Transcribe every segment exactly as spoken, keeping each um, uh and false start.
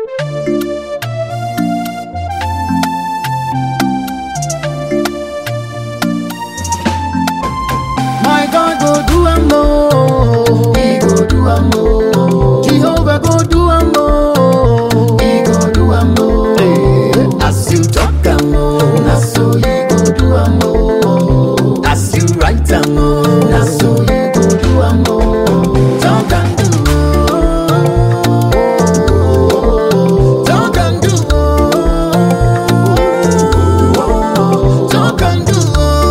My God go do am more. He go do am more. Jehovah go do am more. He go do am more. Hey. As you talk am more, na so you go do am more. As you write am more, na so you go do am more. Talk and do. Talk and do. Talk and do.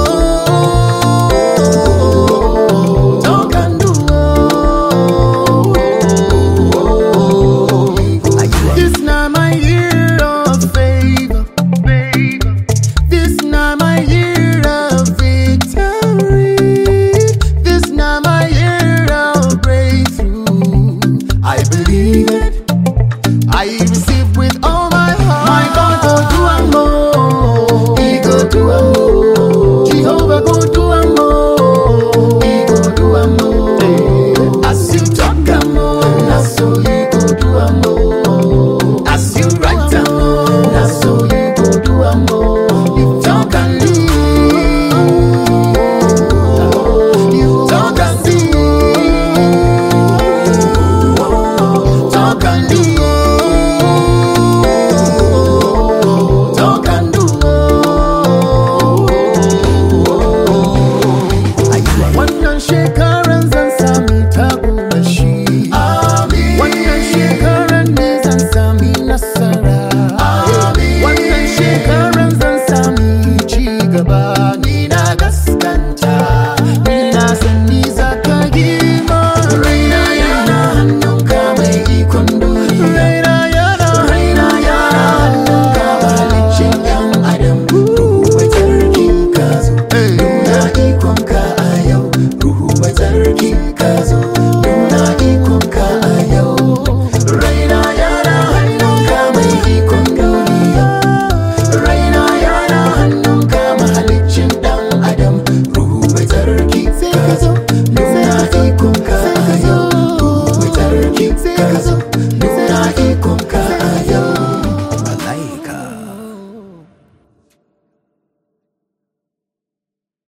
This na my year of favor. This na my year of victory. This na my year of breakthrough. I believe it.